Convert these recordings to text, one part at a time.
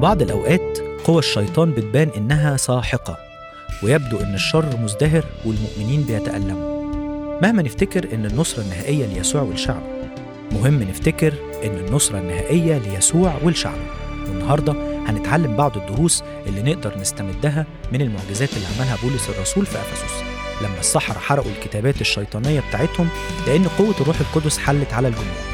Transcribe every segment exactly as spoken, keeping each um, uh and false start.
بعض الأوقات قوى الشيطان بتبان إنها ساحقة، ويبدو إن الشر مزدهر والمؤمنين بيتألموا. مهما نفتكر إن النصرة النهائية ليسوع والشعب، مهم نفتكر إن النصرة النهائية ليسوع والشعب. والنهاردة هنتعلم بعض الدروس اللي نقدر نستمدها من المعجزات اللي عملها بولس الرسول في أفسس، لما السحرة حرقوا الكتابات الشيطانية بتاعتهم لأن قوة الروح القدس حلت على الجموع.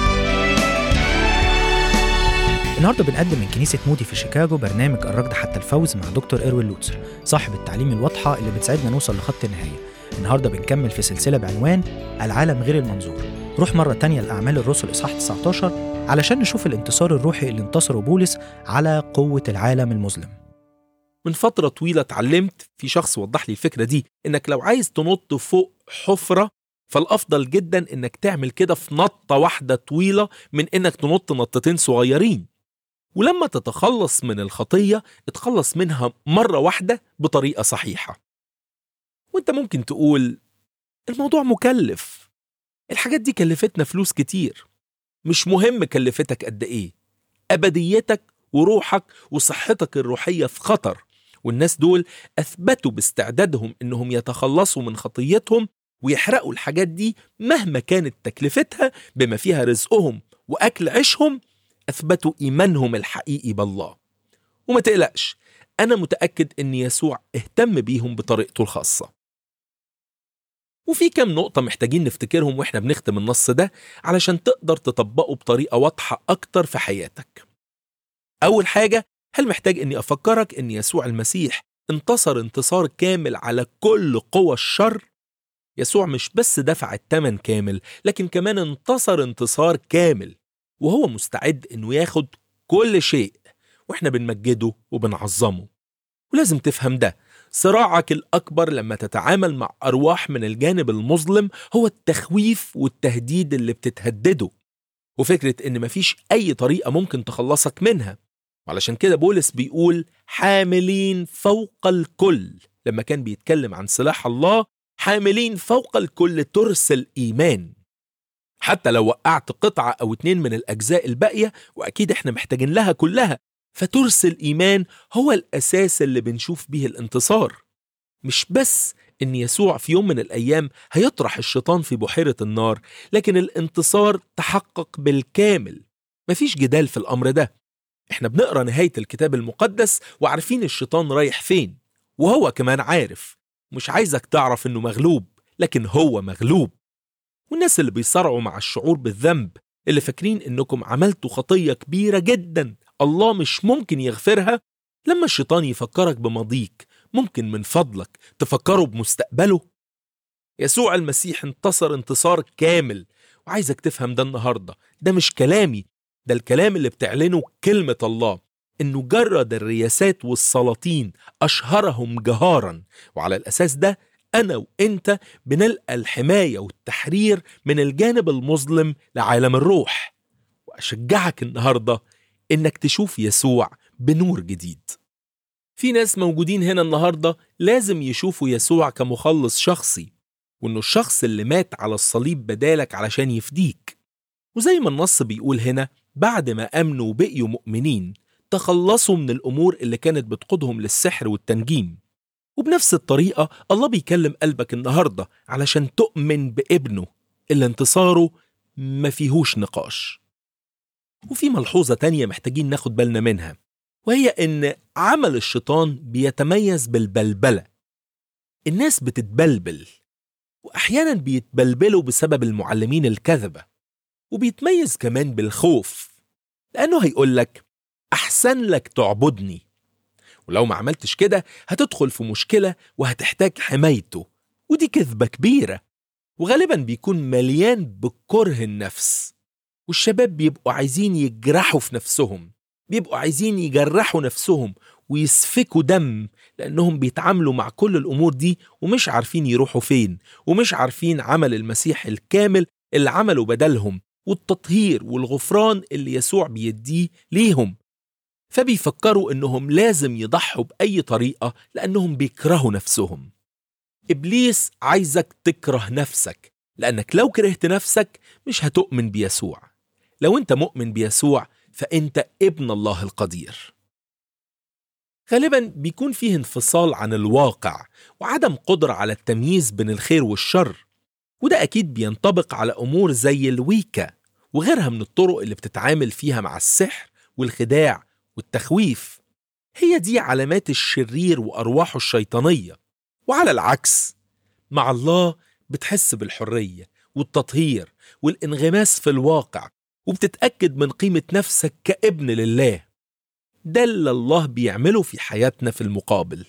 النهارده بنقدم من كنيسة مودي في شيكاغو برنامج الركض حتى الفوز مع دكتور إروين لوتسر، صاحب التعليم الواضحة اللي بتساعدنا نوصل لخط النهاية. النهارده بنكمل في سلسلة بعنوان العالم غير المنظور. روح مرة تانية لأعمال الرسل إصحاح تسعة عشر علشان نشوف الانتصار الروحي اللي انتصره بولس على قوة العالم المظلم. من فترة طويلة اتعلمت في شخص وضح لي الفكرة دي، إنك لو عايز تنط فوق حفرة فالأفضل جدا إنك تعمل كده في نطة واحدة طويلة من إنك تنط نطتين صغيرين. ولما تتخلص من الخطية اتخلص منها مرة واحدة بطريقة صحيحة. وانت ممكن تقول الموضوع مكلف، الحاجات دي كلفتنا فلوس كتير. مش مهم كلفتك قد ايه، أبديتك وروحك وصحتك الروحية في خطر، والناس دول أثبتوا باستعدادهم إنهم يتخلصوا من خطيتهم ويحرقوا الحاجات دي مهما كانت تكلفتها، بما فيها رزقهم وأكل عيشهم. أثبتوا إيمانهم الحقيقي بالله. وما تقلقش، أنا متأكد أن يسوع اهتم بيهم بطريقته الخاصة. وفي كم نقطة محتاجين نفتكرهم وإحنا بنختم النص ده علشان تقدر تطبقه بطريقة واضحة أكتر في حياتك. أول حاجة، هل محتاج أني أفكرك أن يسوع المسيح انتصر انتصار كامل على كل قوى الشر؟ يسوع مش بس دفع الثمن كامل، لكن كمان انتصر انتصار كامل، وهو مستعد إنه ياخد كل شيء، وإحنا بنمجده وبنعظمه. ولازم تفهم ده، صراعك الأكبر لما تتعامل مع أرواح من الجانب المظلم هو التخويف والتهديد اللي بتتهدده، وفكرة إن مفيش أي طريقة ممكن تخلصك منها. وعلشان كده بولس بيقول حاملين فوق الكل، لما كان بيتكلم عن سلاح الله، حاملين فوق الكل ترس الإيمان. حتى لو وقعت قطعة أو اتنين من الأجزاء الباقية، وأكيد إحنا محتاجين لها كلها، فترس الإيمان هو الأساس اللي بنشوف به الانتصار. مش بس إن يسوع في يوم من الأيام هيطرح الشيطان في بحيرة النار، لكن الانتصار تحقق بالكامل. مفيش جدال في الأمر ده. إحنا بنقرأ نهاية الكتاب المقدس وعارفين الشيطان رايح فين، وهو كمان عارف. مش عايزك تعرف إنه مغلوب، لكن هو مغلوب. والناس اللي بيصارعوا مع الشعور بالذنب، اللي فاكرين إنكم عملتوا خطية كبيرة جدا الله مش ممكن يغفرها، لما الشيطان يفكرك بماضيك، ممكن من فضلك تفكره بمستقبله. يسوع المسيح انتصر انتصار كامل، وعايزك تفهم ده النهاردة. ده مش كلامي، ده الكلام اللي بتعلنه كلمة الله، إنه جرد الرياسات والسلاطين، أشهرهم جهارا، وعلى الأساس ده أنا وإنت بنلقى الحماية والتحرير من الجانب المظلم لعالم الروح. وأشجعك النهاردة إنك تشوف يسوع بنور جديد. في ناس موجودين هنا النهاردة لازم يشوفوا يسوع كمخلص شخصي، وإنه الشخص اللي مات على الصليب بدالك علشان يفديك. وزي ما النص بيقول هنا، بعد ما أمنوا وبقيوا مؤمنين تخلصوا من الأمور اللي كانت بتقودهم للسحر والتنجيم. وبنفس الطريقة الله بيكلم قلبك النهاردة علشان تؤمن بابنه اللي انتصاره ما فيهوش نقاش. وفي ملحوظة تانية محتاجين ناخد بالنا منها، وهي إن عمل الشيطان بيتميز بالبلبلة. الناس بتتبلبل، وأحيانا بيتبلبلوا بسبب المعلمين الكذبة، وبيتميز كمان بالخوف، لأنه هيقولك أحسن لك تعبدني، ولو ما عملتش كده هتدخل في مشكلة وهتحتاج حمايته. ودي كذبة كبيرة، وغالبا بيكون مليان بكره النفس. والشباب بيبقوا عايزين يجرحوا في نفسهم، بيبقوا عايزين يجرحوا نفسهم ويسفكوا دم، لأنهم بيتعاملوا مع كل الأمور دي ومش عارفين يروحوا فين، ومش عارفين عمل المسيح الكامل اللي عمله بدلهم، والتطهير والغفران اللي يسوع بيديه ليهم. فبيفكروا إنهم لازم يضحوا بأي طريقة لأنهم بيكرهوا نفسهم. إبليس عايزك تكره نفسك، لأنك لو كرهت نفسك مش هتؤمن بيسوع. لو أنت مؤمن بيسوع فأنت ابن الله القدير. غالبا بيكون فيه انفصال عن الواقع وعدم قدرة على التمييز بين الخير والشر، وده أكيد بينطبق على أمور زي الويكا وغيرها من الطرق اللي بتتعامل فيها مع السحر والخداع والتخويف. هي دي علامات الشرير وأرواحه الشيطانية. وعلى العكس، مع الله بتحس بالحرية والتطهير والانغماس في الواقع، وبتتأكد من قيمة نفسك كابن لله. ده اللي الله بيعمله في حياتنا في المقابل.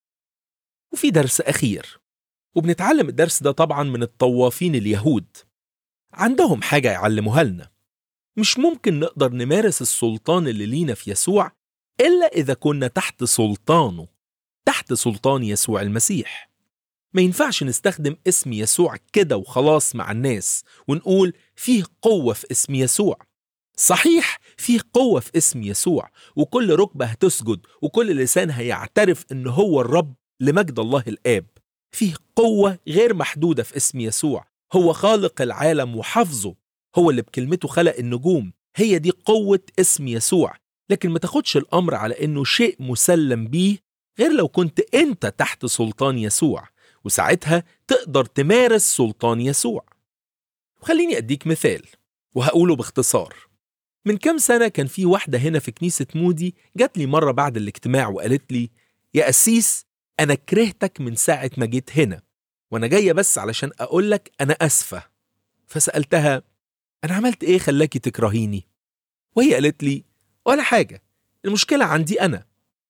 وفي درس أخير، وبنتعلم الدرس ده طبعا من الطوافين اليهود. عندهم حاجة يعلموها لنا: مش ممكن نقدر نمارس السلطان اللي لينا في يسوع إلا إذا كنا تحت سلطانه، تحت سلطان يسوع المسيح. ما ينفعش نستخدم اسم يسوع كده وخلاص مع الناس ونقول فيه قوة في اسم يسوع. صحيح فيه قوة في اسم يسوع، وكل ركبة هتسجد وكل لسان هيعترف إن هو الرب لمجد الله الآب. فيه قوة غير محدودة في اسم يسوع. هو خالق العالم وحفظه، هو اللي بكلمته خلق النجوم. هي دي قوة اسم يسوع. لكن ما تاخدش الأمر على إنه شيء مسلم بيه غير لو كنت أنت تحت سلطان يسوع، وساعتها تقدر تمارس سلطان يسوع. وخليني أديك مثال وهقوله باختصار. من كام سنة كان في واحدة هنا في كنيسة مودي جات لي مرة بعد الاجتماع وقالت لي: يا قسيس، أنا كرهتك من ساعة ما جيت هنا، وأنا جاية بس علشان أقولك أنا أسفة. فسألتها: أنا عملت إيه خلاكي تكرهيني؟ وهي قالت لي: ولا حاجة، المشكلة عندي أنا.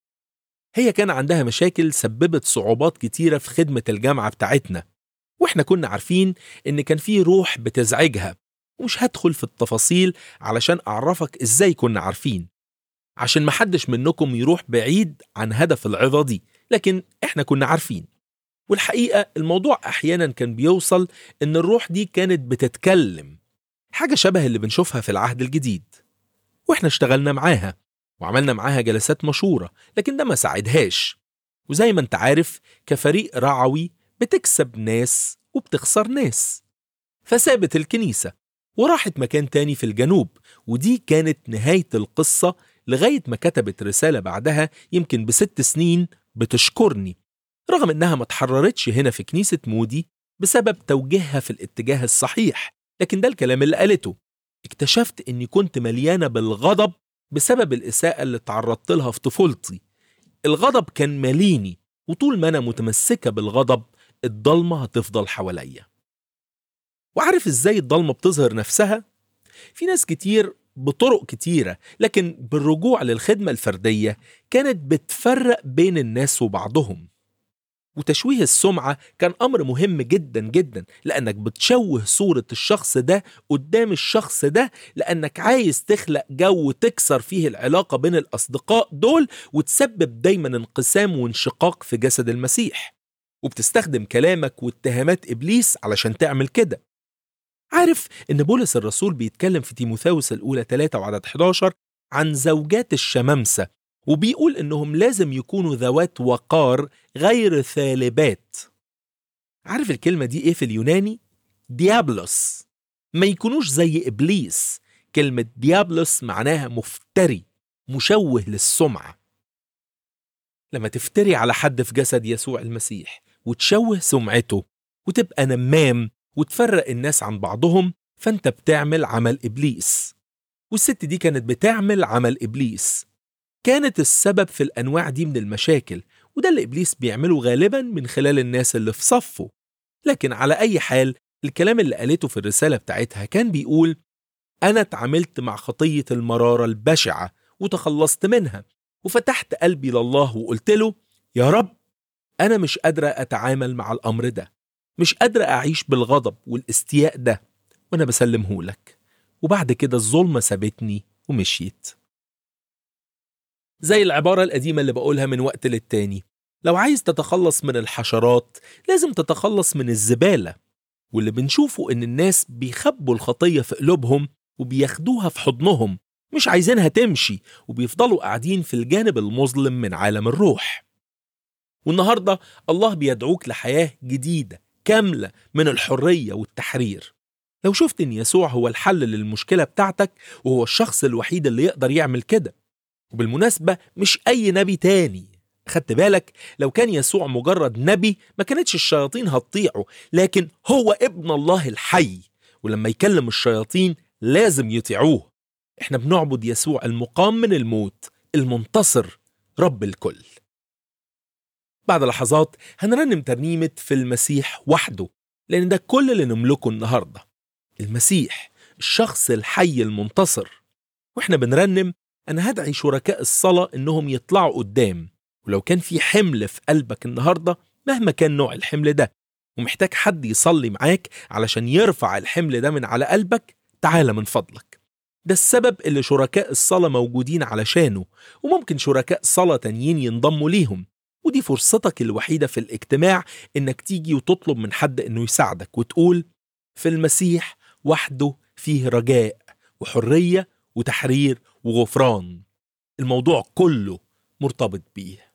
هي كان عندها مشاكل سببت صعوبات كتيرة في خدمة الجامعة بتاعتنا، وإحنا كنا عارفين إن كان في روح بتزعجها، ومش هدخل في التفاصيل علشان أعرفك إزاي كنا عارفين، عشان محدش منكم يروح بعيد عن هدف العظة دي، لكن إحنا كنا عارفين. والحقيقة الموضوع أحيانا كان بيوصل إن الروح دي كانت بتتكلم، حاجة شبه اللي بنشوفها في العهد الجديد. وإحنا اشتغلنا معاها وعملنا معاها جلسات مشورة، لكن ده ما ساعدهاش. وزي ما انت عارف، كفريق رعوي بتكسب ناس وبتخسر ناس. فسابت الكنيسة وراحت مكان تاني في الجنوب، ودي كانت نهاية القصة، لغاية ما كتبت رسالة بعدها يمكن بست سنين بتشكرني، رغم انها ما تحررتش هنا في كنيسة مودي بسبب توجيهها في الاتجاه الصحيح. لكن ده الكلام اللي قالته: اكتشفت اني كنت مليانة بالغضب بسبب الإساءة اللي تعرضت لها في طفولتي. الغضب كان ماليني، وطول ما أنا متمسكة بالغضب الضلمة هتفضل حواليا. وعارف إزاي الضلمة بتظهر نفسها؟ في ناس كتير بطرق كتيرة، لكن بالرجوع للخدمة الفردية كانت بتفرق بين الناس وبعضهم. وتشويه السمعة كان أمر مهم جدا جدا، لأنك بتشوه صورة الشخص ده قدام الشخص ده، لأنك عايز تخلق جو تكسر فيه العلاقة بين الأصدقاء دول وتسبب دايما انقسام وانشقاق في جسد المسيح. وبتستخدم كلامك واتهامات إبليس علشان تعمل كده. عارف إن بولس الرسول بيتكلم في تيموثاوس الأولى ثلاثة وعدد إحدى عشر عن زوجات الشمامسة، وبيقول إنهم لازم يكونوا ذوات وقار غير ثالبات. عارف الكلمة دي إيه في اليوناني؟ ديابلوس. ما يكونوش زي إبليس. كلمة ديابلوس معناها مفتري، مشوه للسمعة. لما تفتري على حد في جسد يسوع المسيح وتشوه سمعته وتبقى نمام وتفرق الناس عن بعضهم، فأنت بتعمل عمل إبليس. والست دي كانت بتعمل عمل إبليس، كانت السبب في الأنواع دي من المشاكل، وده اللي إبليس بيعمله غالبا من خلال الناس اللي في صفه. لكن على أي حال، الكلام اللي قالته في الرسالة بتاعتها كان بيقول: أنا اتعاملت مع خطية المرارة البشعة وتخلصت منها، وفتحت قلبي لله وقلت له: يا رب، أنا مش قادرة أتعامل مع الأمر ده، مش قادرة أعيش بالغضب والاستياء ده، وأنا بسلمه لك. وبعد كده الظلمة سابتني ومشيت. زي العبارة القديمة اللي بقولها من وقت للتاني: لو عايز تتخلص من الحشرات لازم تتخلص من الزبالة. واللي بنشوفه إن الناس بيخبوا الخطية في قلوبهم وبياخدوها في حضنهم، مش عايزينها تمشي، وبيفضلوا قاعدين في الجانب المظلم من عالم الروح. والنهاردة الله بيدعوك لحياة جديدة كاملة من الحرية والتحرير. لو شفت إن يسوع هو الحل للمشكلة بتاعتك، وهو الشخص الوحيد اللي يقدر يعمل كده. وبالمناسبة مش أي نبي تاني، خدت بالك؟ لو كان يسوع مجرد نبي ما كانتش الشياطين هتطيعه، لكن هو ابن الله الحي، ولما يكلم الشياطين لازم يطيعوه. احنا بنعبد يسوع المقام من الموت، المنتصر، رب الكل. بعد لحظات هنرنم ترنيمة في المسيح وحده، لأن ده كل اللي نملكه النهاردة، المسيح الشخص الحي المنتصر. واحنا بنرنم أنا هدعي شركاء الصلاة إنهم يطلعوا قدام. ولو كان في حمل في قلبك النهاردة مهما كان نوع الحمل ده ومحتاج حد يصلي معاك علشان يرفع الحمل ده من على قلبك، تعال من فضلك. ده السبب اللي شركاء الصلاة موجودين علشانه، وممكن شركاء صلاة تانيين ينضموا ليهم. ودي فرصتك الوحيدة في الاجتماع إنك تيجي وتطلب من حد إنه يساعدك وتقول في المسيح وحده فيه رجاء وحرية وتحرير وغفران. الموضوع كله مرتبط بيه.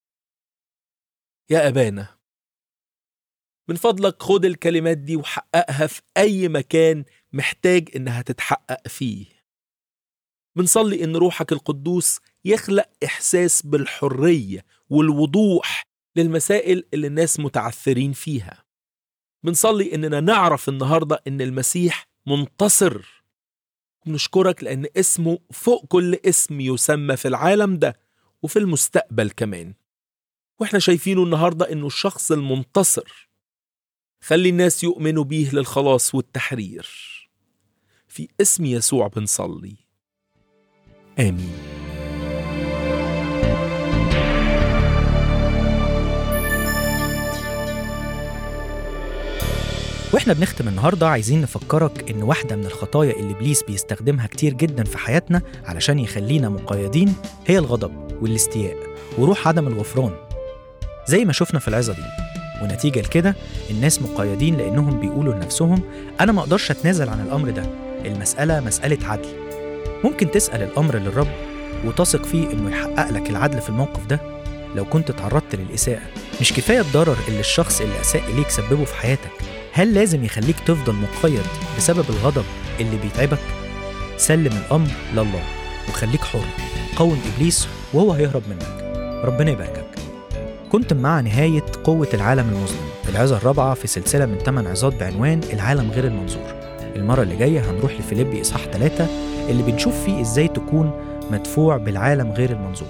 يا أبانا، من فضلك خد الكلمات دي وحققها في أي مكان محتاج إنها تتحقق فيه. بنصلي إن روحك القدوس يخلق إحساس بالحرية والوضوح للمسائل اللي الناس متعثرين فيها. بنصلي إننا نعرف النهاردة إن المسيح منتصر. بنشكرك لأن اسمه فوق كل اسم يسمى في العالم ده وفي المستقبل كمان، وإحنا شايفينه النهاردة إنه الشخص المنتصر. خلي الناس يؤمنوا بيه للخلاص والتحرير. في اسم يسوع بنصلي، آمين. واحنا بنختم النهاردة عايزين نفكرك إن واحدة من الخطايا اللي إبليس بيستخدمها كتير جدا في حياتنا علشان يخلينا مقيدين هي الغضب والاستياء وروح عدم الغفران، زي ما شفنا في العظة دي. ونتيجة لكده الناس مقيدين لأنهم بيقولوا لنفسهم أنا ما أقدرش أتنازل عن الأمر ده، المسألة مسألة عدل. ممكن تسأل الأمر للرب وتثق فيه إنه يحقق لك العدل في الموقف ده. لو كنت تعرضت للإساءة، مش كفاية الضرر اللي الشخص اللي أساء إليك سببه في حياتك، هل لازم يخليك تفضل مقيد بسبب الغضب اللي بيتعبك؟ سلم الأمر لله وخليك حر. قاوم إبليس وهو هيهرب منك. ربنا يباركك. كنتم مع نهاية قوة العالم المظلم، العظة الرابعة في سلسلة من ثمان عظات بعنوان العالم غير المنظور. المرة اللي جاية هنروح لفيليبي إصحاح ثلاثة اللي بنشوف فيه إزاي تكون مدفوع بالعالم غير المنظور.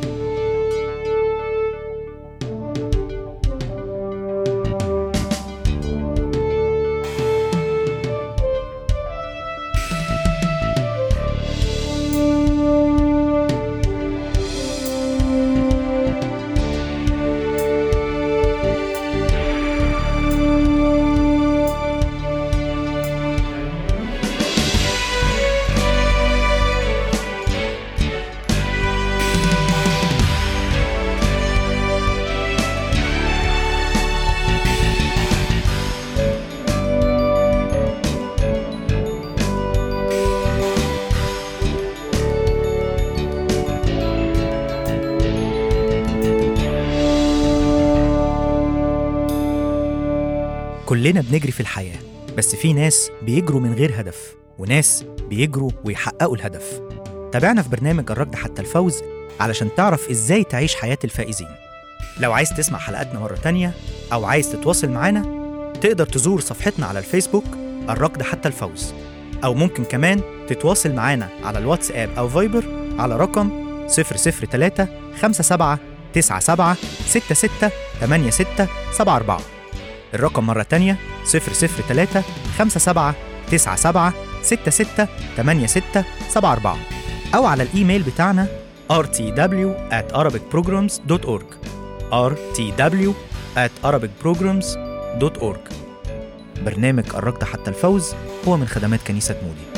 كلنا بنجري في الحياة، بس في ناس بيجروا من غير هدف وناس بيجروا ويحققوا الهدف. تابعنا في برنامج الركض حتى الفوز علشان تعرف إزاي تعيش حياة الفائزين. لو عايز تسمع حلقاتنا مرة تانية أو عايز تتواصل معانا، تقدر تزور صفحتنا على الفيسبوك الركض حتى الفوز، أو ممكن كمان تتواصل معانا على الواتساب أو فايبر على رقم صفر صفر ثلاثة خمسة سبعة تسعة سبعة ستة ستة ثمانية ستة سبعة أربعة. الرقم مرة تانية صفر صفر ثلاثة خمسة سبعة تسعة سبعة ستة ستة ثمانية ستة سبعة أربعة، أو على الإيميل بتاعنا آر تي دبليو آت أرابيك بروجرامز دوت أورج آر تي دبليو آت أرابيك بروجرامز دوت أورج. برنامج الركض حتى الفوز هو من خدمات كنيسة مودي.